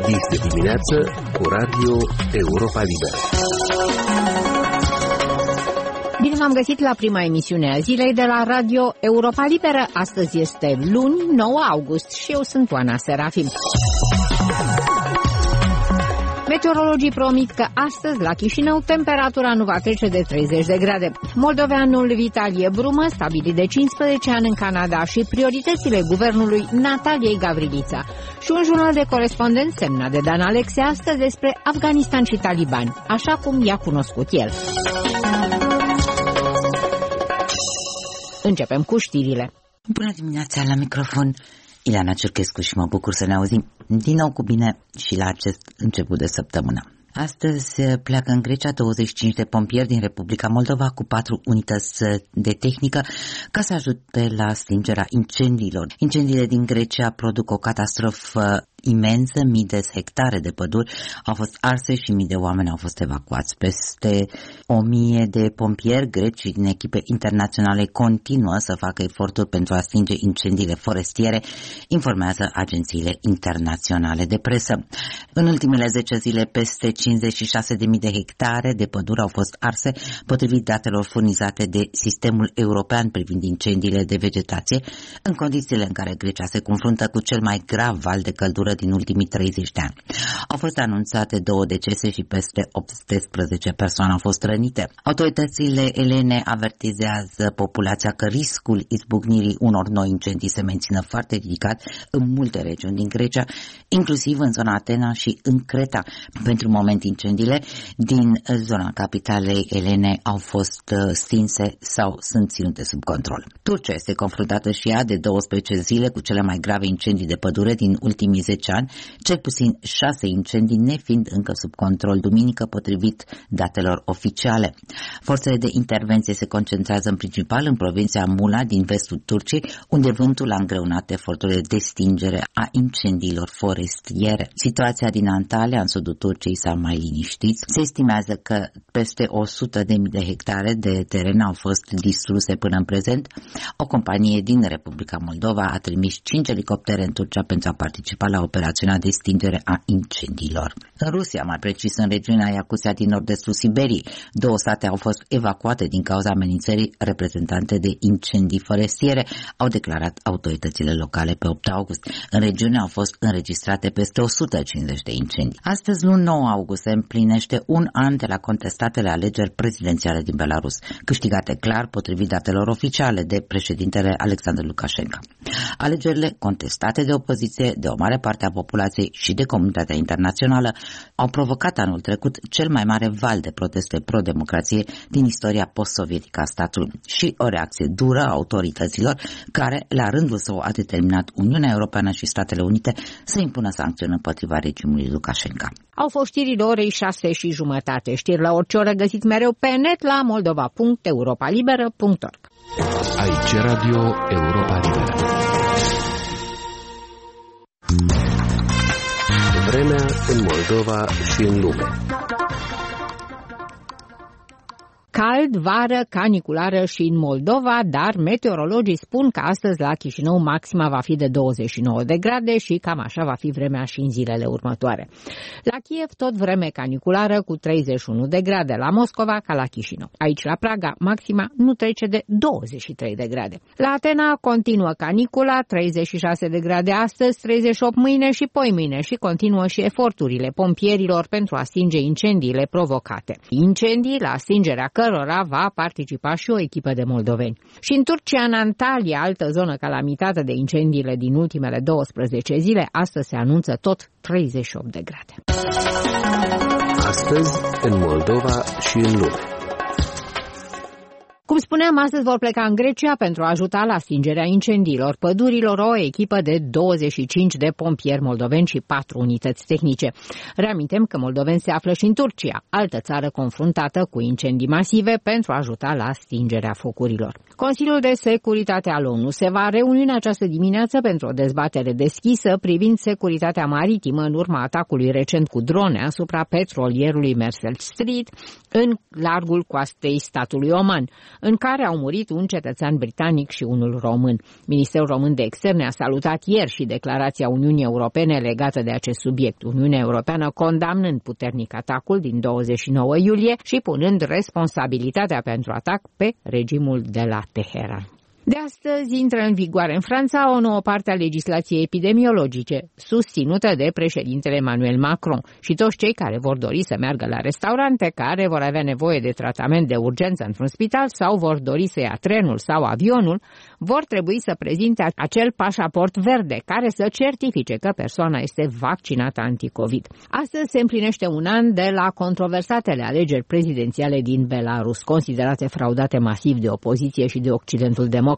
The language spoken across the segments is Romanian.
Este dimineață cu Radio Europa Liberă. Bine v-am găsit la prima emisiune a zilei de la Radio Europa Liberă. Astăzi este luni, 9 august și eu sunt Oana Serafim. Meteorologii promit că astăzi la Chișinău temperatura nu va trece de 30 de grade. Moldoveanul Vitalie Brumă, stabilit de 15 ani în Canada, și prioritățile guvernului Nataliei Gavrilița. Și un jurnal de corespondenți semnat de Dan Alexe astăzi despre Afganistan și talibani, așa cum i-a cunoscut el. Începem cu știrile. Bună dimineața, la microfon Ileana Ciurchescu și mă bucur să ne auzim din nou cu bine și la acest început de săptămână. Astăzi pleacă în Grecia 25 de pompieri din Republica Moldova cu 4 unități de tehnică ca să ajute la stingerea incendiilor. Incendiile din Grecia produc o catastrofă imensă, mii de hectare de păduri au fost arse și mii de oameni au fost evacuați. Peste 1000 de pompieri greci din echipe internaționale continuă să facă eforturi pentru a stinge incendiile forestiere, informează agențiile internaționale de presă. În ultimele 10 zile, peste 56.000 de hectare de păduri au fost arse, potrivit datelor furnizate de Sistemul European privind incendiile de vegetație, în condițiile în care Grecia se confruntă cu cel mai grav val de căldură din ultimii 30 de ani. Au fost anunțate 2 decese și peste 18 persoane au fost rănite. Autoritățile elene avertizează populația că riscul izbucnirii unor noi incendii se menține foarte ridicat în multe regiuni din Grecia, inclusiv în zona Atena și în Creta. Pentru moment, incendiile din zona capitalei elene au fost stinse sau sunt ținute sub control. Turcia este confruntată și ea de 12 zile cu cele mai grave incendii de pădure din ultimii 10 ani, cel puțin 6 incendii nefiind încă sub control duminică, potrivit datelor oficiale. Forțele de intervenție se concentrează în principal în provincia Mula din vestul Turciei, unde vântul a îngreunat eforturile de stingere a incendiilor forestiere. Situația din Antalya, în sudul Turciei, s-a mai liniștit. Se estimează că peste 100.000 de hectare de teren au fost distruse până în prezent. O companie din Republica Moldova a trimis 5 elicoptere în Turcia pentru a participa la operațiunea de stingere a incendiilor. În Rusia, mai precis în regiunea Iacuția din nord-estul Siberiei, 2 sate au fost evacuate din cauza amenințării reprezentante de incendii forestiere, au declarat autoritățile locale pe 8 august. În regiune au fost înregistrate peste 150 de incendii. Astăzi, luni 9 august, se împlinește un an de la contestatele alegeri prezidențiale din Belarus, câștigate clar, potrivit datelor oficiale, de președintele Alexandru Lukashenko. Alegerile contestate de opoziție, de o mare parte a populației și de comunitatea internațională au provocat anul trecut cel mai mare val de proteste pro-democrație din istoria post-sovietică a statului și o reacție dură a autorităților care, la rândul său, a determinat Uniunea Europeană și Statele Unite să impună sancțiuni împotriva regimului Lukashenko. Au fost știrile orei 6:30. Știri la orice oră găsiți mereu pe net la moldova.europalibera.org. Aici Radio Europa Liberă. Vremea în Moldova și în lume. Cald, vară, caniculară și în Moldova, dar meteorologii spun că astăzi la Chișinău maxima va fi de 29 de grade și cam așa va fi vremea și în zilele următoare. La Kiev tot vreme caniculară cu 31 de grade, la Moscova ca la Chișinău. Aici la Praga maxima nu trece de 23 de grade. La Atena continuă canicula, 36 de grade astăzi, 38 mâine și poimâine și continuă și eforturile pompierilor pentru a stinge incendiile provocate. Incendii, la stingerea cărora va participa și o echipă de moldoveni. Și în Turcia, în Antalya, altă zonă calamitată de incendiile din ultimele 12 zile, astăzi se anunță tot 38 de grade. Astăzi, în Moldova și în lume. Cum spuneam, astăzi vor pleca în Grecia pentru a ajuta la stingerea incendiilor pădurilor o echipă de 25 de pompieri moldoveni și 4 unități tehnice. Reamintem că moldoveni se află și în Turcia, altă țară confruntată cu incendii masive, pentru a ajuta la stingerea focurilor. Consiliul de Securitate al ONU se va reuni în această dimineață pentru o dezbatere deschisă privind securitatea maritimă în urma atacului recent cu drone asupra petrolierului Mersel Street în largul coastei statului Oman. în care au murit un cetățean britanic și unul român. Ministerul Român de Externe a salutat ieri și declarația Uniunii Europene legată de acest subiect. Uniunea Europeană condamnând puternic atacul din 29 iulie și punând responsabilitatea pentru atac pe regimul de la Teheran. De astăzi intră în vigoare în Franța o nouă parte a legislației epidemiologice, susținută de președintele Emmanuel Macron, și toți cei care vor dori să meargă la restaurante, care vor avea nevoie de tratament de urgență într-un spital sau vor dori să ia trenul sau avionul, vor trebui să prezinte acel pașaport verde care să certifice că persoana este vaccinată anticovid. Astăzi se împlinește un an de la controversatele alegeri prezidențiale din Belarus, considerate fraudate masiv de opoziție și de Occidentul Democrat,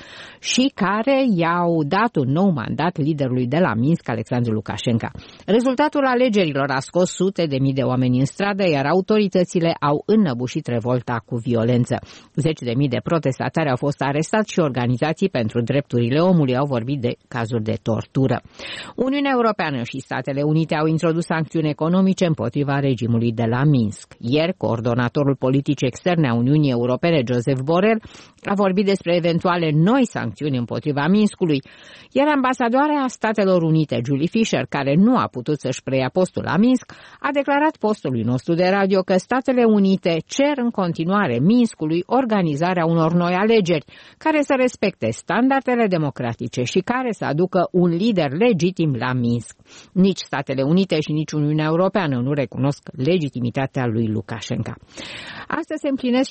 și care i-au dat un nou mandat liderului de la Minsk, Alexandru Lukashenko. Rezultatul alegerilor a scos sute de mii de oameni în stradă, iar autoritățile au înnăbușit revolta cu violență. Zeci de mii de protestatari au fost arestați și organizații pentru drepturile omului au vorbit de cazuri de tortură. Uniunea Europeană și Statele Unite au introdus sancțiuni economice împotriva regimului de la Minsk. Ieri, coordonatorul politic externe a Uniunii Europene, Joseph Borrell, a vorbit despre eventuale noi sancțiuni împotriva Minskului, iar ambasadoarea Statelor Unite, Julie Fisher, care nu a putut să-și preia postul la Minsk, a declarat postului nostru de radio că Statele Unite cer în continuare Minskului organizarea unor noi alegeri care să respecte standardele democratice și care să aducă un lider legitim la Minsk. Nici Statele Unite și nici Uniunea Europeană nu recunosc legitimitatea lui Lukashenko. Astăzi se împlinesc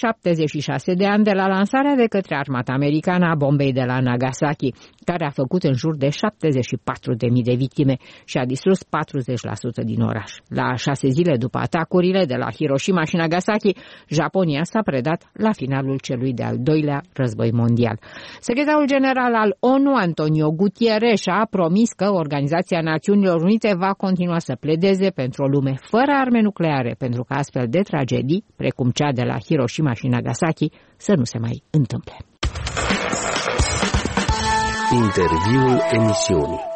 76 de ani de la lansarea de către armata americană a bombei de la Nagasaki, care a făcut în jur de 74.000 de victime și a distrus 40% din oraș. La 6 zile după atacurile de la Hiroshima și Nagasaki, Japonia s-a predat la finalul celui de-al doilea război mondial. Secretarul general al ONU, Antonio Guterres, a promis că Organizația Națiunilor Unite va continua să pledeze pentru o lume fără arme nucleare, pentru că astfel de tragedii, precum cea de la Hiroshima și Nagasaki, să nu se mai întâmple. Interviul emisiunii.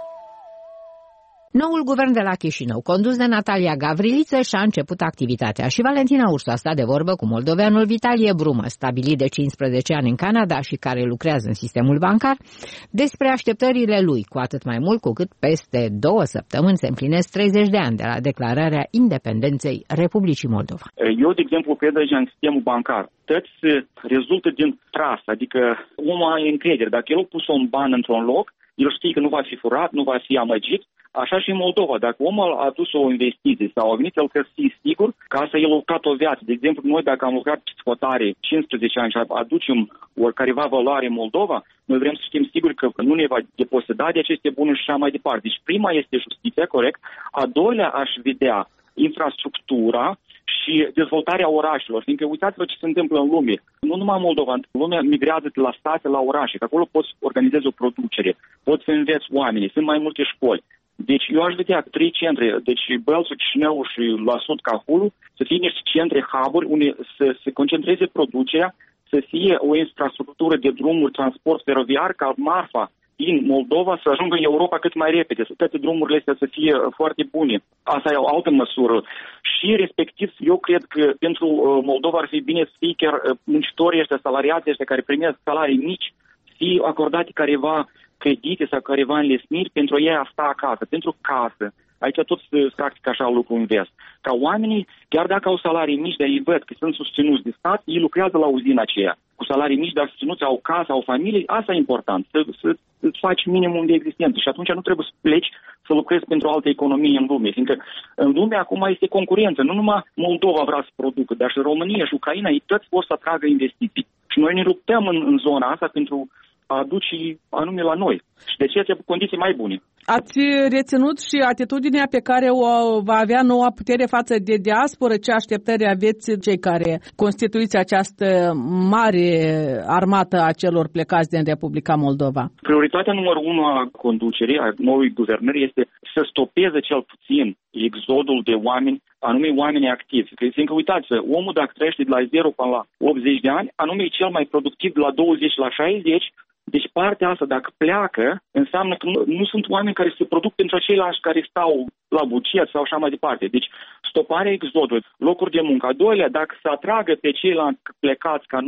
Noul guvern de la Chișinău, condus de Natalia Gavriliță, și-a început activitatea și Valentina Ursu a stat de vorbă cu moldoveanul Vitalie Brumă, stabilit de 15 ani în Canada și care lucrează în sistemul bancar, despre așteptările lui, cu atât mai mult cu cât peste 2 săptămâni se împlinesc 30 de ani de la declararea independenței Republicii Moldova. Eu, de exemplu, cred deja în sistemul bancar. Toți rezultă din trasă, adică omul are încredere. Dacă el a pus un ban într-un loc, el știe că nu va fi furat, nu va fi amăgit. Așa și în Moldova. Dacă omul a adus o investiție sau a venit, el trebuie să fie sigur că asta el a lucrat o viață. De exemplu, noi dacă am lucrat pe scotare 15 ani și aducem oricăreva valoare în Moldova, noi vrem să știm sigur că nu ne va deposeda de aceste bunuri și așa mai departe. Deci prima este justiția, corect. A doilea aș vedea infrastructura și dezvoltarea orașelor. Fiindcă uitați-vă ce se întâmplă în lume. Nu numai în Moldova, lumea migrează de la state la orașe, că acolo poți organizezi o producere, poți să înveți oamenii, sunt mai multe școli. Deci eu aș vedea 3 centre, deci Bălțul, Chișinău și la sud Cahulu, să fie niște centre, hub-uri, unde să se concentreze producerea, să fie o infrastructură de drumuri, transport feroviar, ca marfa din Moldova să ajungă în Europa cât mai repede, să toate drumurile astea să fie foarte bune. Asta e o altă măsură. Și respectiv, eu cred că pentru Moldova ar fi bine să fie chiar muncitorii ăștia, salariații ăștia care primesc salarii mici, să fie acordate careva credite sau careva înlesniri pentru ei a sta acasă, pentru casă. Aici tot se practică așa lucru invers. Ca oamenii, chiar dacă au salarii mici, dar ei văd că sunt susținuți de stat, ei lucrează la uzina aceea. Cu salarii mici, dar susținuți, au casă, au familie, asta e important, să faci minimum de existență. Și atunci nu trebuie să pleci să lucrezi pentru alte economii în lume. Fiindcă în lume acum este concurență. Nu numai Moldova vrea să producă, dar și România și Ucraina, ei toți vor să atragă investiții. Și noi ne luptăm în zona asta pentru a aduce anume la noi. Și de aceea cu condiții mai bune. Ați reținut și atitudinea pe care o va avea noua putere față de diasporă? Ce așteptări aveți cei care constituiți această mare armată a celor plecați din Republica Moldova? Prioritatea numărul 1 a conducerii, a noului guvernări, este să stopeze cel puțin exodul de oameni, anume oameni activi. Fiindcă uitați-vă, omul dacă trăiește de la 0 până la 80 de ani, anume e cel mai productiv de la 20 la 60. Deci partea asta, dacă pleacă, înseamnă că nu sunt oameni care se produc pentru aceilași care stau la buget sau așa mai departe. Deci stoparea exodului, locuri de muncă. A doilea, dacă se atragă pe ceilalți plecați ca noi,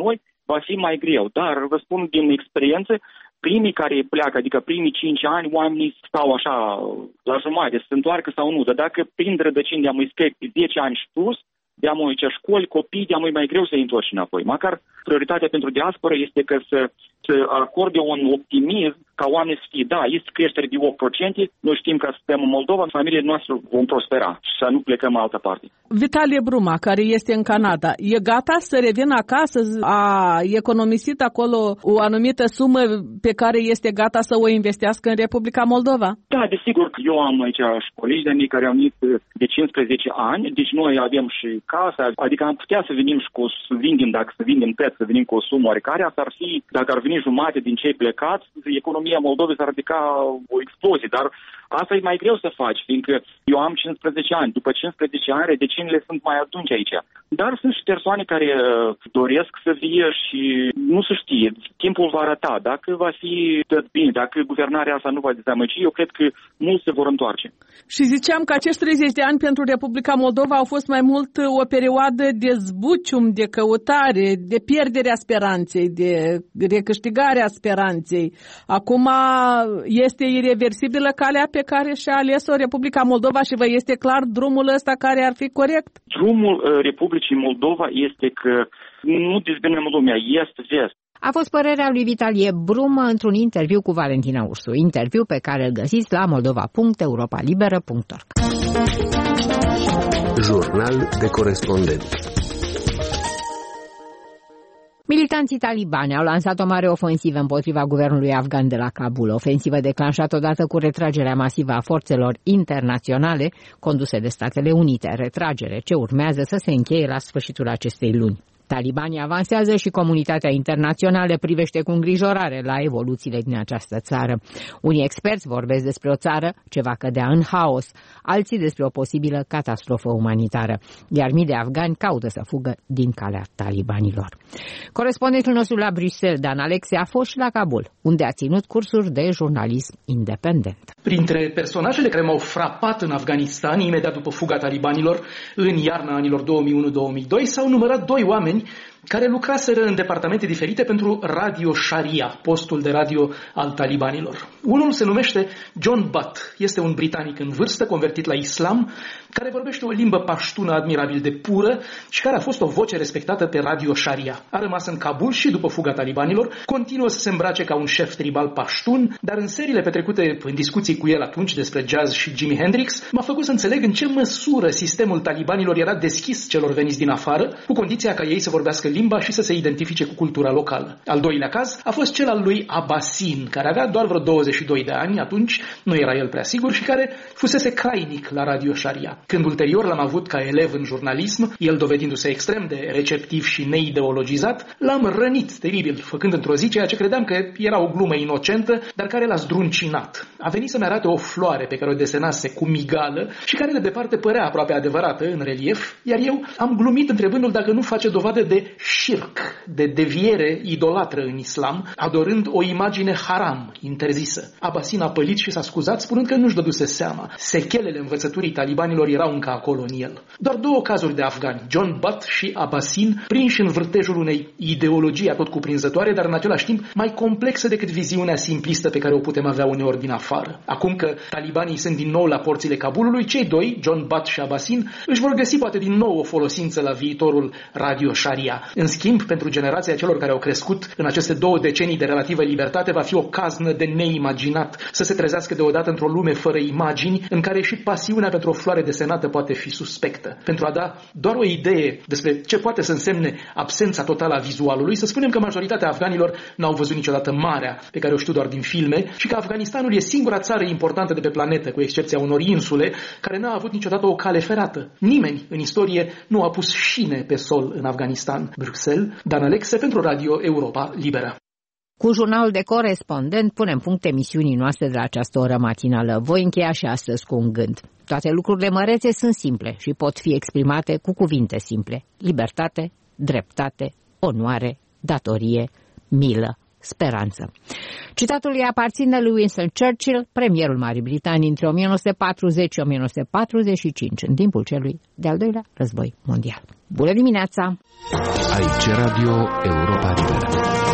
va fi mai greu. Dar vă spun din experiență, primii care pleacă, adică primii 5 ani, oamenii stau așa la jumătate, se întoarcă sau nu. Dar dacă prin rădăcini de-am îi 10 ani și plus, de-am îi școli, copii, de-am îi mai greu să-i întorci înapoi. Măcar prioritatea pentru diaspora este că să acorde un optimism ca oamenii să fie, da, este creștere de 8%, noi știm că suntem în Moldova, familiile noastre vom prospera și să nu plecăm în altă parte. Vitalie Bruma, care este în Canada, e gata să revină acasă? A economisit acolo o anumită sumă pe care este gata să o investească în Republica Moldova? Da, desigur că eu am aici și colegi de-a mei care au venit de 15 ani, deci noi avem și casa, adică am putea să venim și să vindem, dacă să vindem preț, să venim cu o sumă oarecare, asta ar fi, dacă ar veni jumate din cei plecați, economia Moldovei s-ar ridica o explozie, dar asta e mai greu să faci, fiindcă eu am 15 ani, după 15 ani rădăcinile sunt mai adânci aici. Dar sunt și persoane care doresc să vie și nu se știe, timpul va arăta, dacă va fi tot bine, dacă guvernarea asta nu va dezamăgi, eu cred că mulți se vor întoarce. Și ziceam că acești 30 de ani pentru Republica Moldova au fost mai mult o perioadă de zbucium, de căutare, de pierderea speranței, de recâștigarea speranței. Acum este ireversibilă calea pe care și-a ales-o Republica Moldova și vă este clar drumul ăsta care ar fi corect? Drumul Republicii Moldova este că nu dezbinem lumea, est-vest. A fost părerea lui Vitalie Brumă într-un interviu cu Valentina Ursu, interviu pe care îl găsiți la moldova.europalibera.org. Jurnal de corespondent. Militanții talibani au lansat o mare ofensivă împotriva guvernului afgan de la Kabul, ofensivă declanșată odată cu retragerea masivă a forțelor internaționale conduse de Statele Unite, retragere ce urmează să se încheie la sfârșitul acestei luni. Talibanii avansează și comunitatea internațională privește cu îngrijorare la evoluțiile din această țară. Unii experți vorbesc despre o țară ce va cădea în haos, alții despre o posibilă catastrofă umanitară, iar mii de afgani caută să fugă din calea talibanilor. Corespondentul nostru la Bruxelles, Dan Alexe, a fost și la Kabul, unde a ținut cursuri de jurnalism independent. Printre personajele care m-au frapat în Afganistan, imediat după fuga talibanilor, în iarna anilor 2001-2002, s-au numărat 2 oameni care lucraseră în departamente diferite pentru Radio Sharia, postul de radio al talibanilor. Unul se numește John Butt, este un britanic în vârstă, convertit la islam, care vorbește o limbă paștună admirabil de pură și care a fost o voce respectată pe Radio Sharia. A rămas în Kabul și după fuga talibanilor, continuă să se îmbrace ca un șef tribal paștun, dar în seriile petrecute în discuții cu el atunci despre jazz și Jimi Hendrix, m-a făcut să înțeleg în ce măsură sistemul talibanilor era deschis celor veniți din afară, cu condiția ca ei să vorbească limba și să se identifice cu cultura locală. Al doilea caz a fost cel al lui Abasin, care avea doar vreo 22 de ani, atunci nu era el prea sigur, și care fusese crainic la Radio Sharia. Când ulterior l-am avut ca elev în jurnalism, el dovedindu-se extrem de receptiv și neideologizat, l-am rănit teribil, făcând într-o zi ceea ce credeam că era o glumă inocentă, dar care l-a zdruncinat. A venit să-mi arate o floare pe care o desenase cu migală și care de departe părea aproape adevărată în relief, iar eu am glumit întrebându-l dacă nu face dovadă de șirc, de deviere idolatră în islam, adorând o imagine haram, interzisă. Abasin a pălit și s-a scuzat, spunând că nu-și dăduse seama. Sechelele învățăturii talibanilor erau încă acolo în el. Doar 2 cazuri de afgani, John Butt și Abasin, prinși în vârtejul unei ideologii atot cuprinzătoare, dar în același timp mai complexă decât viziunea simplistă pe care o putem avea uneori din afară. Acum că talibanii sunt din nou la porțile Kabulului, cei 2, John Butt și Abasin, își vor găsi poate din nou o folosință la viitorul Radio Sharia. În schimb, pentru generația celor care au crescut în aceste 2 decenii de relativă libertate, va fi o caznă de neimaginat să se trezească deodată într-o lume fără imagini, în care și pasiunea pentru o floare desenată poate fi suspectă. Pentru a da doar o idee despre ce poate să însemne absența totală a vizualului, să spunem că majoritatea afganilor n-au văzut niciodată marea, pe care o știu doar din filme, și că Afganistanul e singura țară importantă de pe planetă, cu excepția unor insule, care n-a avut niciodată o cale ferată. Nimeni în istorie nu a pus șine pe sol în Afganistan. Bruxelles, Dan Alexe pentru Radio Europa Liberă. Cu jurnalul de corespondent punem punct emisiunii noastre de la această oră matinală. Voi încheia și astăzi cu un gând. Toate lucrurile mărețe sunt simple și pot fi exprimate cu cuvinte simple. Libertate, dreptate, onoare, datorie, milă, speranță. Citatul îi aparține lui Winston Churchill, premierul Marii Britanii între 1940 și 1945, în timpul celui de-al doilea război mondial. Bună dimineața! Aici Radio Europa Liberă.